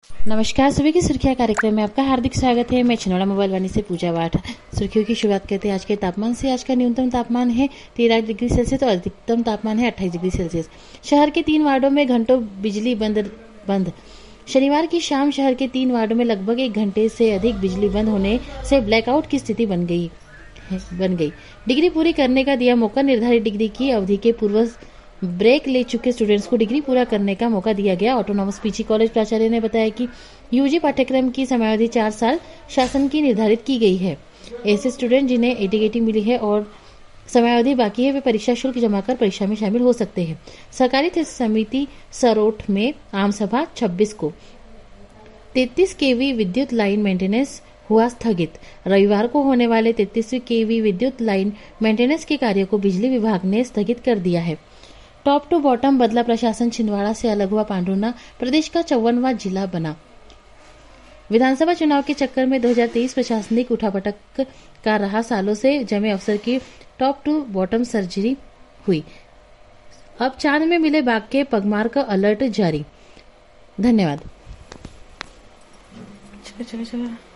नमस्कार, सभी की सुर्खियां कार्यक्रम में आपका हार्दिक स्वागत है। मैं छिंदवाड़ा मोबाइल वाणी से पूजा वाठ। सुर्खियों की शुरुआत करते हैं आज के तापमान से। आज का न्यूनतम तापमान है 13 डिग्री सेल्सियस और अधिकतम तापमान है 28 डिग्री सेल्सियस। शहर के 3 वार्डों में घंटों बिजली बंद। शनिवार की शाम शहर के 3 वार्डों में लगभग 1 घंटे से अधिक बिजली बंद होने से ब्लैकआउट की स्थिति बन गई। डिग्री पूरी करने का दिया मौका। निर्धारित डिग्री की अवधि के पूर्व ब्रेक ले चुके स्टूडेंट्स को डिग्री पूरा करने का मौका दिया गया। ऑटोनॉमस पीजी कॉलेज प्राचार्य ने बताया कि यूजी पाठ्यक्रम की समयावधि 4 साल शासन की निर्धारित की गई है। ऐसे स्टूडेंट जिन्हें एटीकेटी मिली है और समयावधि बाकी है, वे परीक्षा शुल्क जमा कर परीक्षा में शामिल हो सकते हैं। सहकारी समिति सरोठ में आम सभा 26 को 33 केवी विद्युत लाइन मेंटेनेंस हुआ स्थगित। रविवार को होने वाले 33वीं केवी विद्युत लाइन मेंटेनेंस के कार्य को बिजली विभाग ने स्थगित कर दिया है। टॉप टू बॉटम बदला प्रशासन। छिंदवाड़ा से अलग हुआ पांडुर्ना प्रदेश का 54वां जिला बना। विधानसभा चुनाव के चक्कर में 2023 प्रशासनिक उठापटक का रहा। सालों से जमे अफसर की टॉप टू बॉटम सर्जरी हुई। अब चांद में मिले बाघ के पगमार का अलर्ट जारी। धन्यवाद। चलो।